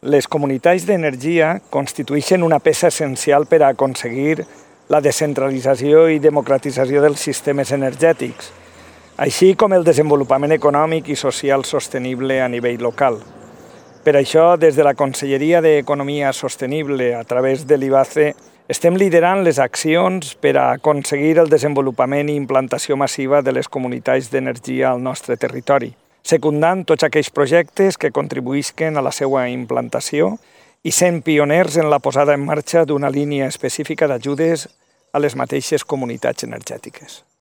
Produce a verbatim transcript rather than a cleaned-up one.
Les comunitats d'energia constitueixen una peça essencial per a aconseguir la descentralització i democratització dels sistemes energètics, així com el desenvolupament econòmic i social sostenible a nivell local. Per això, des de la Conselleria d'Economia Sostenible, a través de l'I B A C E, estem liderant les accions per a aconseguir el desenvolupament i implantació massiva de les comunitats d'energia al nostre territori, secundant tots aquells projectes que contribuïsquen a la seva implantació i sent pioners en la posada en marxa d'una línia específica d'ajudes a les mateixes comunitats energètiques.